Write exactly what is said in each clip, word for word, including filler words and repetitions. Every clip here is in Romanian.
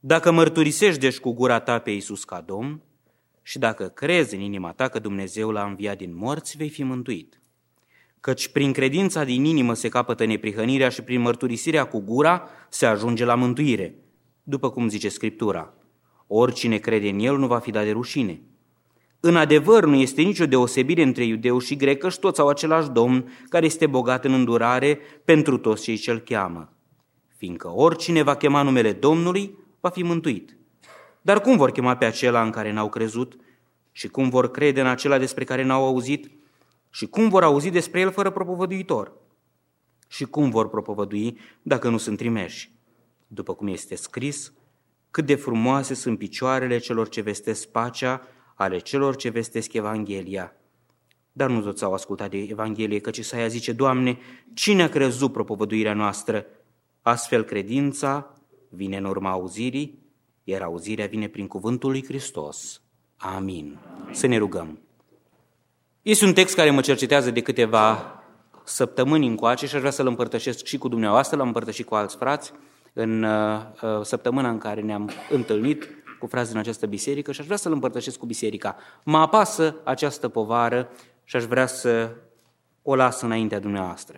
Dacă mărturisești deci cu gura ta pe Iisus ca Domn și dacă crezi în inima ta că Dumnezeu l-a înviat din morți, vei fi mântuit. Căci prin credința din inimă se capătă neprihănirea și prin mărturisirea cu gura se ajunge la mântuire, după cum zice Scriptura. Oricine crede în El nu va fi dat de rușine. În adevăr, nu este nicio deosebire între iudeu și grec, căci toți au același Domn, care este bogat în îndurare pentru toți cei ce-L cheamă. Fiindcă oricine va chema numele Domnului, va fi mântuit. Dar cum vor chema pe acela în care n-au crezut? Și cum vor crede în acela despre care n-au auzit? Și cum vor auzi despre El fără propovăduitor? Și cum vor propovădui dacă nu sunt trimeși? După cum este scris, cât de frumoase sunt picioarele celor ce vestesc pacea, ale celor ce vestesc Evanghelia. Dar nu toți au ascultat de Evanghelie, căci Isaia zice, Doamne, cine a crezut propovăduirea noastră? Astfel credința vine în urma auzirii, iar auzirea vine prin cuvântul lui Hristos. Amin. Să ne rugăm. Este un text care mă cercetează de câteva săptămâni încoace și aș vrea să-l împărtășesc și cu dumneavoastră, l-am împărtășit cu alți frați în uh, săptămâna în care ne-am întâlnit cu frați din această biserică și aș vrea să-l împărtășesc cu biserica. Mă apasă această povară și aș vrea să o las înaintea dumneavoastră.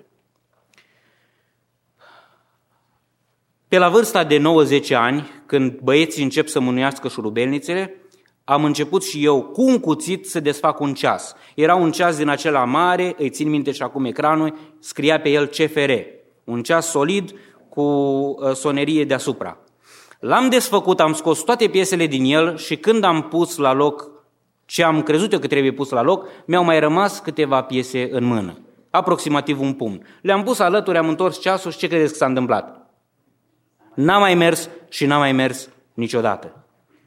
Pe la vârsta de nouă zece ani, când băieții încep să mânuiască șurubelnițele, am început și eu cu un cuțit să desfac un ceas. Era un ceas din acela mare, îi țin minte și acum ecranul, scria pe el C F R, un ceas solid cu sonerie deasupra. L-am desfăcut, am scos toate piesele din el și când am pus la loc ce am crezut eu că trebuie pus la loc, mi-au mai rămas câteva piese în mână, aproximativ un pumn. Le-am pus alături, am întors ceasul și ce credeți că s-a întâmplat? N-a mai mers și n-a mai mers niciodată.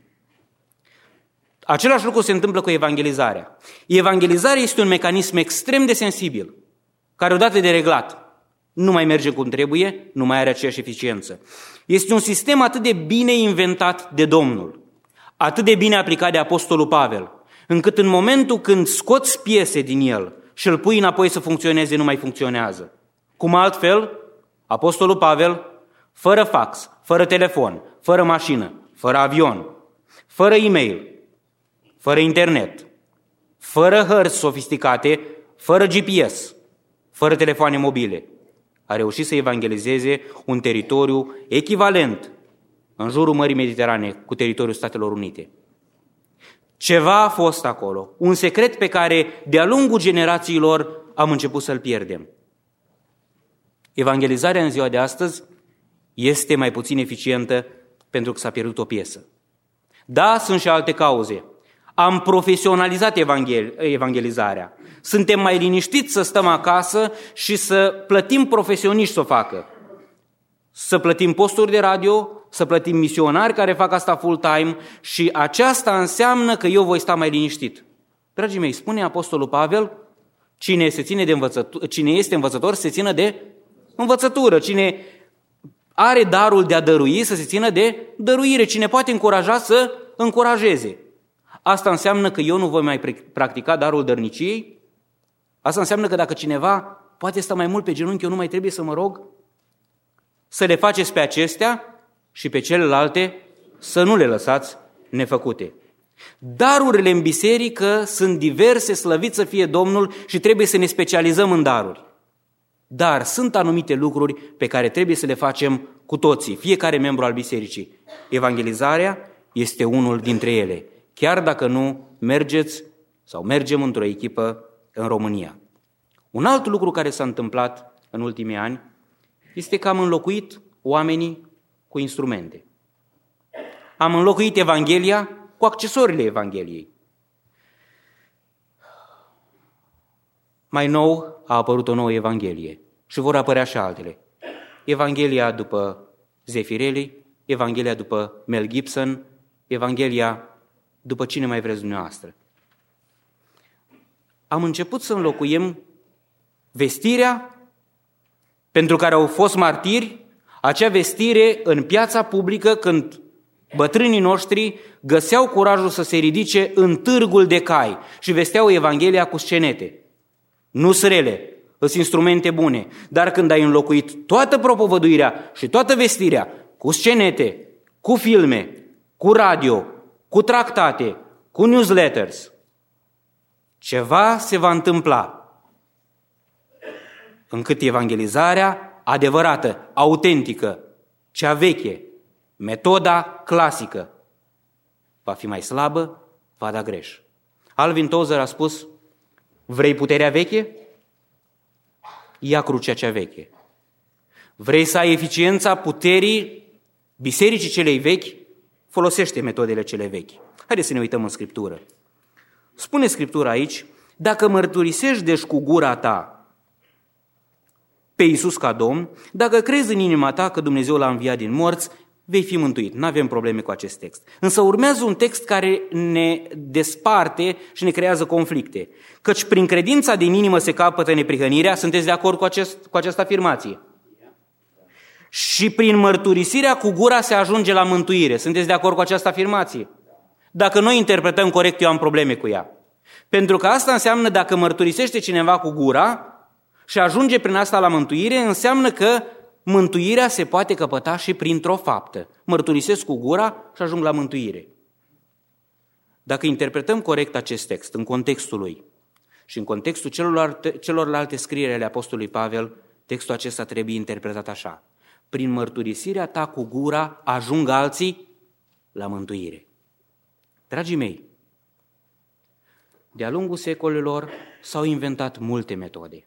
Același lucru se întâmplă cu evangelizarea. Evangelizarea este un mecanism extrem de sensibil, care odată de reglat nu mai merge cum trebuie, nu mai are aceeași eficiență. Este un sistem atât de bine inventat de Domnul, atât de bine aplicat de Apostolul Pavel, încât în momentul când scoți piese din el și îl pui înapoi să funcționeze, nu mai funcționează. Cum altfel, Apostolul Pavel, fără fax, fără telefon, fără mașină, fără avion, fără e-mail, fără internet, fără hărți sofisticate, fără G P S, fără telefoane mobile, a reușit să evangelizeze un teritoriu echivalent în jurul Mării Mediterane cu teritoriul Statelor Unite. Ceva a fost acolo, un secret pe care de-a lungul generațiilor am început să-l pierdem. Evangelizarea în ziua de astăzi este mai puțin eficientă pentru că s-a pierdut o piesă. Da, sunt și alte cauze. Am profesionalizat evangel- evangelizarea. Suntem mai liniștiți să stăm acasă și să plătim profesioniști să o facă. Să plătim posturi de radio, să plătim misionari care fac asta full-time și aceasta înseamnă că eu voi sta mai liniștit. Dragii mei, spune Apostolul Pavel, cine, se ține de învățătură, cine este învățător se țină de învățătură. Cine are darul de a dărui să se țină de dăruire. Cine poate încuraja să încurajeze. Asta înseamnă că eu nu voi mai practica darul dărniciei? Asta înseamnă că dacă cineva poate sta mai mult pe genunchi, eu nu mai trebuie să mă rog? Să le faceți pe acestea și pe celelalte să nu le lăsați nefăcute. Darurile în biserică sunt diverse, slăvit să fie Domnul și trebuie să ne specializăm în daruri. Dar sunt anumite lucruri pe care trebuie să le facem cu toții, fiecare membru al bisericii. Evangelizarea este unul dintre ele, chiar dacă nu mergeți sau mergem într-o echipă în România. Un alt lucru care s-a întâmplat în ultimii ani este că am înlocuit oamenii cu instrumente. Am înlocuit Evanghelia cu accesoriile Evangheliei. Mai nou a apărut o nouă Evanghelie și vor apărea și altele. Evanghelia după Zeffirelli, Evanghelia după Mel Gibson, Evanghelia după cine mai vreți dumneavoastră. Am început să înlocuim vestirea pentru care au fost martiri, acea vestire în piața publică când bătrânii noștri găseau curajul să se ridice în târgul de cai și vesteau Evanghelia cu scenete. Nu-s rele, sunt instrumente bune, dar când ai înlocuit toată propovăduirea și toată vestirea cu scenete, cu filme, cu radio, cu tractate, cu newsletters, ceva se va întâmpla încât evangelizarea adevărată, autentică, cea veche, metoda clasică, va fi mai slabă, va da greș. Alvin Tozer a spus, vrei puterea veche? Ia crucea cea veche. Vrei să ai eficiența puterii bisericii celei vechi? Folosește metodele cele vechi. Haideți să ne uităm în Scriptură. Spune Scriptura aici, dacă mărturisești deci cu gura ta pe Iisus ca Domn, dacă crezi în inima ta că Dumnezeu l-a înviat din morți, vei fi mântuit. Nu avem probleme cu acest text. Însă urmează un text care ne desparte și ne creează conflicte. Căci prin credința din inimă se capătă neprihănirea, sunteți de acord cu, acest, cu această afirmație? Și prin mărturisirea cu gura se ajunge la mântuire. Sunteți de acord cu această afirmație? Dacă noi interpretăm corect, eu am probleme cu ea. Pentru că asta înseamnă, dacă mărturisește cineva cu gura și ajunge prin asta la mântuire, înseamnă că mântuirea se poate căpăta și printr-o faptă. Mărturisesc cu gura și ajung la mântuire. Dacă interpretăm corect acest text în contextul lui și în contextul celorlalte, celorlalte scrieri ale Apostolului Pavel, textul acesta trebuie interpretat așa. Prin mărturisirea ta cu gura ajung alții la mântuire. Dragii mei, de-a lungul secolelor s-au inventat multe metode.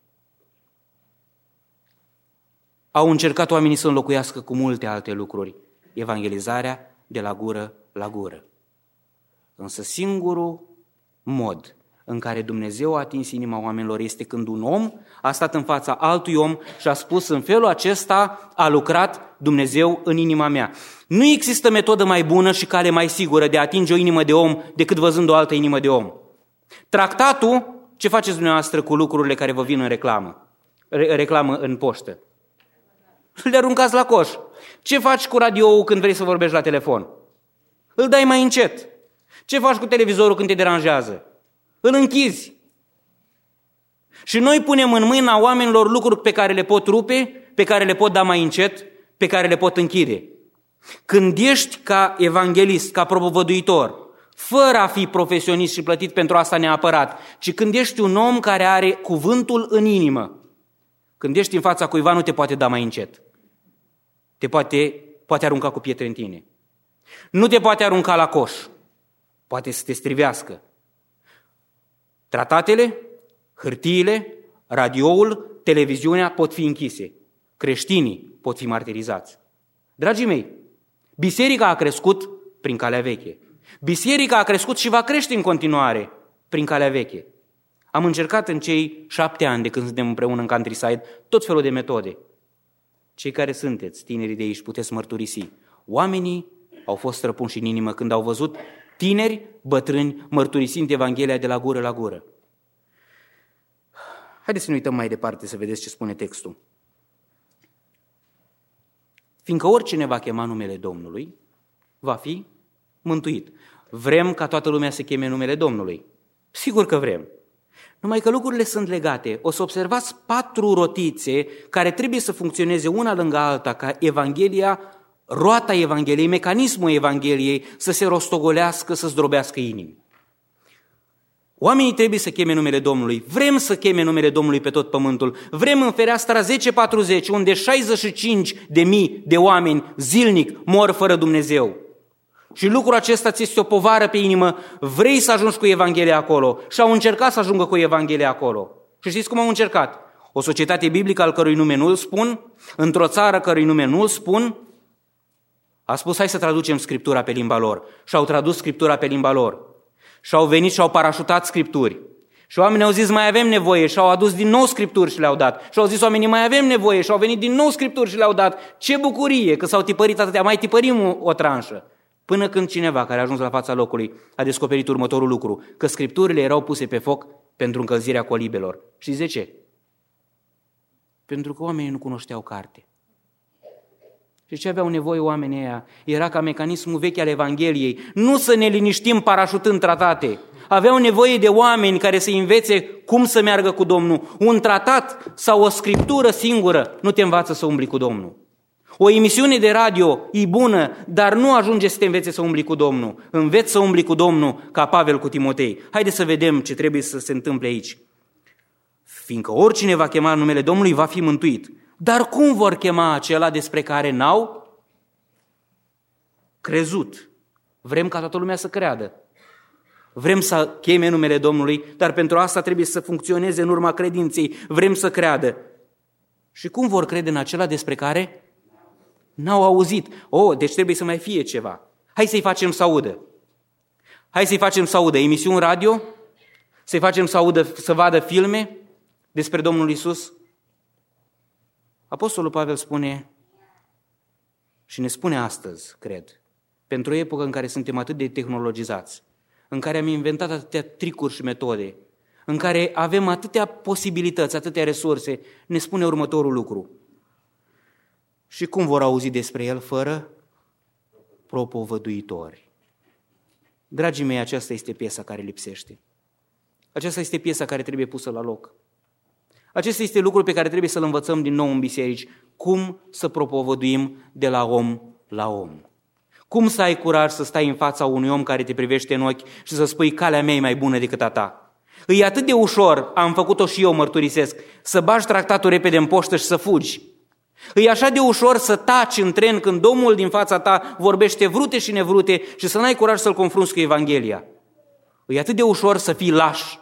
Au încercat oamenii să înlocuiască cu multe alte lucruri evangelizarea de la gură la gură. Însă singurul mod în care Dumnezeu a atins inima oamenilor este când un om a stat în fața altui om și a spus, în felul acesta a lucrat Dumnezeu în inima mea. Nu există metodă mai bună și cale mai sigură de a atinge o inimă de om decât văzând o altă inimă de om. Tractatul, ce faceți dumneavoastră cu lucrurile care vă vin în reclamă? Re- reclamă în poștă? Le aruncați la coș. Ce faci cu radioul când vrei să vorbești la telefon? Îl dai mai încet. Ce faci cu televizorul când te deranjează? Îl închizi. Și noi punem în mâna oamenilor lucruri pe care le pot rupe, pe care le pot da mai încet, pe care le pot închide. Când ești ca evanghelist, ca propovăduitor, fără a fi profesionist și plătit pentru asta neapărat, ci când ești un om care are cuvântul în inimă, când ești în fața cuiva, nu te poate da mai încet. Te poate, poate arunca cu pietre în tine. Nu te poate arunca la coș. Poate să te strivească. Tratatele, hârtiile, radioul, televiziunea pot fi închise. Creștinii pot fi martirizați. Dragii mei, biserica a crescut prin calea veche. Biserica a crescut și va crește în continuare prin calea veche. Am încercat în cei șapte ani de când suntem împreună în Countryside tot felul de metode. Cei care sunteți tinerii de aici puteți mărturisi. Oamenii au fost răpunși în inimă când au văzut tineri, bătrâni, mărturisind Evanghelia de la gură la gură. Haideți să ne uităm mai departe să vedeți ce spune textul. Fiindcă oricine va chema numele Domnului, va fi mântuit. Vrem ca toată lumea să cheme numele Domnului? Sigur că vrem. Numai că lucrurile sunt legate. O să observați patru rotițe care trebuie să funcționeze una lângă alta, ca Evanghelia, roata Evangheliei, mecanismul Evangheliei să se rostogolească, să zdrobească inimi. Oamenii trebuie să cheme numele Domnului. Vrem să cheme numele Domnului pe tot pământul. Vrem în fereastra zece patruzeci, unde șaizeci și cinci de mii de oameni zilnic mor fără Dumnezeu. Și lucrul acesta ți este o povară pe inimă, vrei să ajungi cu Evanghelia acolo. Și au încercat să ajungă cu Evanghelia acolo. Și știți cum au încercat? O societate biblică al cărui nume nu-l spun, într-o țară cărui nume nu-l spun, a spus, hai să traducem Scriptura pe limba lor. Și au tradus Scriptura pe limba lor. Și au venit și au parașutat Scripturi. Și oamenii au zis, mai avem nevoie, și au adus din nou Scripturi și le-au dat. Și au zis oamenii, mai avem nevoie, și au venit din nou Scripturi și le-au dat. Ce bucurie că s-au tipărit atâtea, mai tipărim o, o tranșă. Până când cineva care a ajuns la fața locului a descoperit următorul lucru, că Scripturile erau puse pe foc pentru încălzirea colibelor. Știți de ce? Pentru că oamenii nu cunoșteau carte. Și ce aveau nevoie oamenii ăia? Era ca mecanismul vechi al Evangheliei, nu să ne liniștim parașutând tratate. Aveau nevoie de oameni care să învețe cum să meargă cu Domnul. Un tratat sau o scriptură singură nu te învață să umbli cu Domnul. O emisiune de radio e bună, dar nu ajunge să te învețe să umbli cu Domnul. Înveți să umbli cu Domnul ca Pavel cu Timotei. Haideți să vedem ce trebuie să se întâmple aici. Fiindcă oricine va chema numele Domnului va fi mântuit. Dar cum vor chema acela despre care n-au crezut? Vrem ca toată lumea să creadă. Vrem să cheme numele Domnului, dar pentru asta trebuie să funcționeze în urma credinței. Vrem să creadă. Și cum vor crede în acela despre care n-au auzit? Oh, deci trebuie să mai fie ceva. Hai să-i facem să audă. Hai să-i facem să audă emisiuni radio, să-i facem să audă, să vadă filme despre Domnul Iisus. Apostolul Pavel spune și ne spune astăzi, cred, pentru o epocă în care suntem atât de tehnologizați, în care am inventat atâtea tricuri și metode, în care avem atâtea posibilități, atâtea resurse, ne spune următorul lucru. Și cum vor auzi despre el fără propovăduitori? Dragii mei, aceasta este piesa care lipsește. Aceasta este piesa care trebuie pusă la loc. Acesta este lucrul pe care trebuie să-l învățăm din nou în biserici. Cum să propovăduim de la om la om. Cum să ai curaj să stai în fața unui om care te privește în ochi și să spui calea mea e mai bună decât a ta? E atât de ușor, am făcut-o și eu, mărturisesc, să bagi tractatul repede în poștă și să fugi. E așa de ușor să taci în tren când omul din fața ta vorbește vrute și nevrute și să n-ai curaj să-l confrunți cu Evanghelia. E atât de ușor să fii laș.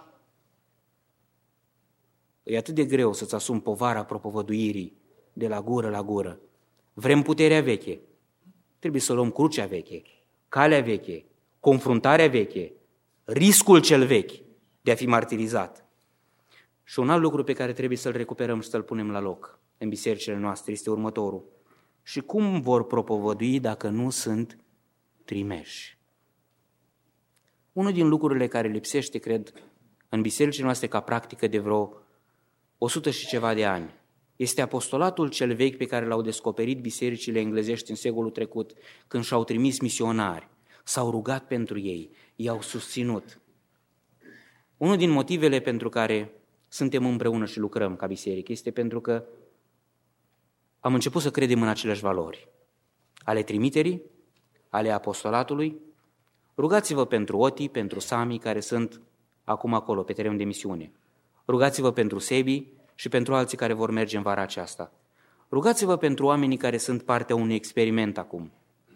E atât de greu să-ți asumi povara propovăduirii de la gură la gură. Vrem puterea veche. Trebuie să luăm crucea veche, calea veche, confruntarea veche, riscul cel vechi de a fi martirizat. Și un alt lucru pe care trebuie să-l recuperăm și să-l punem la loc în bisericile noastre este următorul. Și cum vor propovădui dacă nu sunt trimeși? Unul din lucrurile care lipsește, cred, în bisericile noastre ca practică de vreo o sută și ceva de ani, este apostolatul cel vechi pe care l-au descoperit bisericile englezești în secolul trecut, când și-au trimis misionari, s-au rugat pentru ei, i-au susținut. Unul din motivele pentru care suntem împreună și lucrăm ca biserică este pentru că am început să credem în aceleași valori, ale trimiterii, ale apostolatului. Rugați-vă pentru Oti, pentru Sami, care sunt acum acolo, pe teren de misiune. Rugați-vă pentru Sebi și pentru alții care vor merge în vara aceasta. Rugați-vă pentru oamenii care sunt partea unui experiment acum.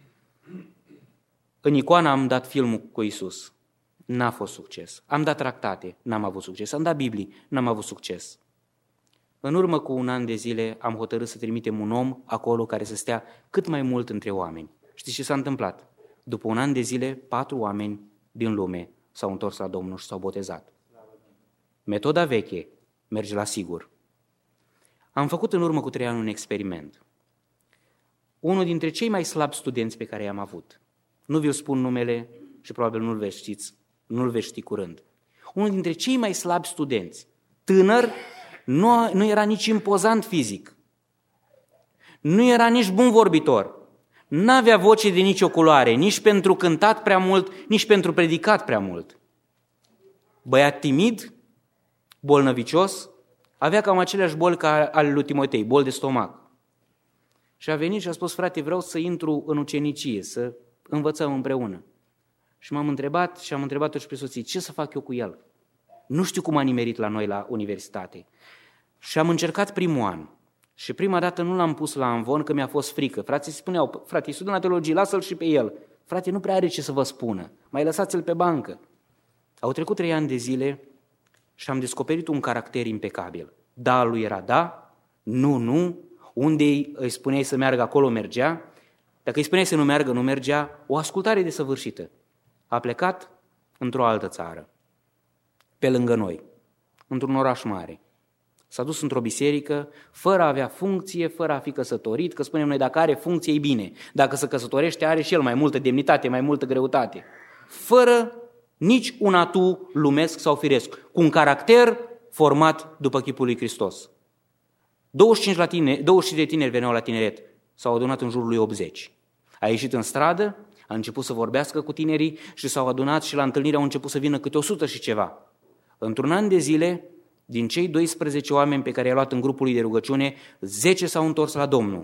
În Icoana am dat filmul cu Iisus. N-a fost succes. Am dat tractate, n-am avut succes. Am dat Biblii, n-am avut succes. În urmă cu un an de zile am hotărât să trimitem un om acolo care să stea cât mai mult între oameni. Știți ce s-a întâmplat? După un an de zile, patru oameni din lume s-au întors la Domnul și s-au botezat. Metoda veche merge la sigur. Am făcut în urmă cu trei ani un experiment. Unul dintre cei mai slabi studenți pe care i-am avut, nu vi-o spun numele și probabil nu-l veți știți, nu-l veți ști curând. Unul dintre cei mai slabi studenți, tânăr, nu, nu era nici impozant fizic, nu era nici bun vorbitor, n-avea voce de nicio culoare, nici pentru cântat prea mult, nici pentru predicat prea mult. Băiat timid, bolnăvicios, avea cam aceleași boli ca ale lui Timotei, boli de stomac. Și a venit și a spus, frate, vreau să intru în ucenicie, să învățăm împreună. Și m-am întrebat și am întrebat-o și pe soție, ce să fac eu cu el? Nu știu cum a nimerit la noi la universitate. Și am încercat primul an. Și prima dată nu l-am pus la amvon, că mi-a fost frică. Frații spuneau, frate, e studiu la teologie, lasă-l și pe el. Frate, nu prea are ce să vă spună, mai lăsați-l pe bancă. Au trecut trei ani de zile și am descoperit un caracter impecabil. Da, lui era da, nu, nu, unde îi spuneai să meargă, acolo mergea, dacă îi spuneai să nu meargă, nu mergea, o ascultare desăvârșită. A plecat într-o altă țară, pe lângă noi, într-un oraș mare. S-a dus într-o biserică, fără a avea funcție, fără a fi căsătorit, că spunem noi, dacă are funcție, e bine. Dacă se căsătorește, are și el mai multă demnitate, mai multă greutate. Fără nici un atu lumesc sau firesc, cu un caracter format după chipul lui Hristos. douăzeci și cinci, la tine, douăzeci și cinci de tineri veneau la tineret, s-au adunat în jurul lui optzeci. A ieșit în stradă, a început să vorbească cu tinerii și s-au adunat și la întâlnire au început să vină câte o sută și ceva. Într-un an de zile, din cei doisprezece oameni pe care i-a luat în grupul lui de rugăciune, zece s-au întors la Domnul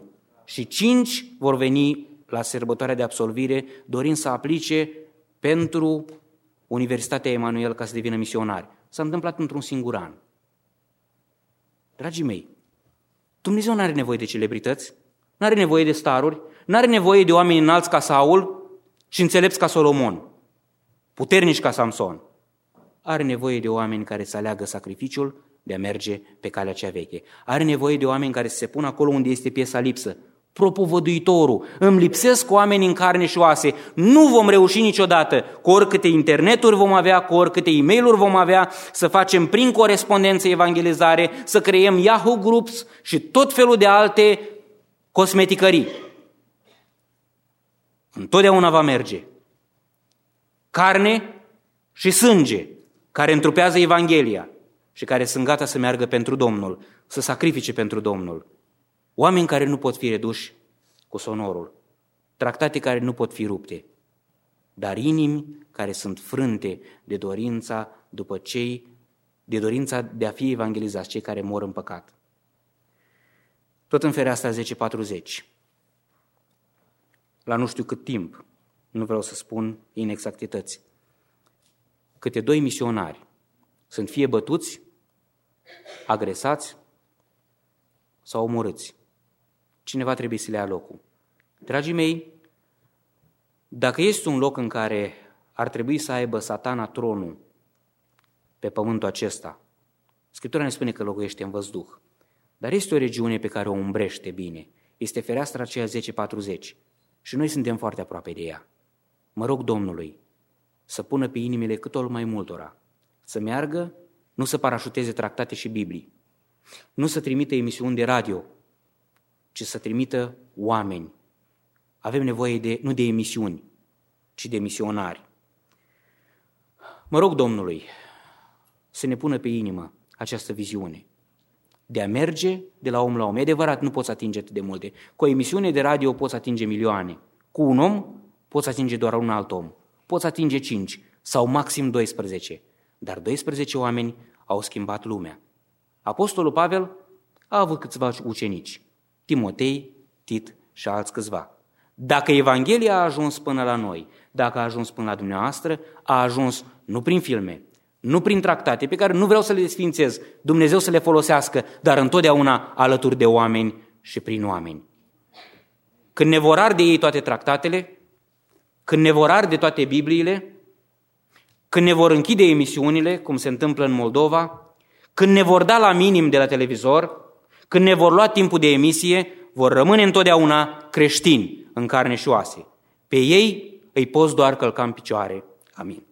și cinci vor veni la sărbătoarea de absolvire dorind să aplice pentru Universitatea Emanuel ca să devină misionari. S-a întâmplat într-un singur an. Dragii mei, Dumnezeu nu are nevoie de celebrități, nu are nevoie de staruri, nu are nevoie de oameni înalți ca Saul și înțelepți ca Solomon, puternici ca Samson. Are nevoie de oameni care să aleagă sacrificiul de a merge pe calea cea veche. Are nevoie de oameni care să se pună acolo unde este piesa lipsă. Propovăduitorul, îmi lipsesc oameni în carne și oase, nu vom reuși niciodată, cu oricâte interneturi vom avea, cu oricâte e-mail-uri vom avea, să facem prin corespondență evangelizare, să creăm Yahoo Groups și tot felul de alte cosmeticării. Întotdeauna va merge carne și sânge care întrupează Evanghelia și care sunt gata să meargă pentru Domnul, să sacrifice pentru Domnul. Oameni care nu pot fi reduși cu sonorul, tractate care nu pot fi rupte, dar inimi care sunt frânte de dorința după cei, de dorința de a fi evangelizați, cei care mor în păcat. Tot în Fereastra zece patruzeci, la nu știu cât timp, nu vreau să spun inexactități, câte doi misionari sunt fie bătuți, agresați sau omorâți. Cineva trebuie să le ia locul. Dragii mei, dacă este un loc în care ar trebui să aibă Satana tronul pe pământul acesta, Scriptura ne spune că locuiește în văzduh, dar este o regiune pe care o umbrește bine. Este fereastra aceea zece patruzeci și noi suntem foarte aproape de ea. Mă rog Domnului să pună pe inimile cât mai multora, să meargă, nu să parașuteze tractate și Biblii, nu să trimită emisiuni de radio, ci să trimită oameni. Avem nevoie de, nu de emisiuni, ci de misionari. Mă rog Domnului să ne pună pe inimă această viziune de a merge de la om la om. E adevărat, nu poți atinge atât de multe. Cu o emisiune de radio poți atinge milioane. Cu un om poți atinge doar un alt om. Poți atinge cinci sau maxim doisprezece. Dar doisprezece oameni au schimbat lumea. Apostolul Pavel a avut câțiva ucenici. Timotei, Tit și alți câțiva. Dacă Evanghelia a ajuns până la noi, dacă a ajuns până la dumneavoastră, a ajuns nu prin filme, nu prin tractate, pe care nu vreau să le desfințez, Dumnezeu să le folosească, dar întotdeauna alături de oameni și prin oameni. Când ne vor arde ei toate tractatele, când ne vor arde toate Bibliile, când ne vor închide emisiunile, cum se întâmplă în Moldova, când ne vor da la minim de la televizor, când ne vor lua timpul de emisie, vor rămâne întotdeauna creștini în carne și oase. Pe ei îi poți doar călca în picioare. Amin.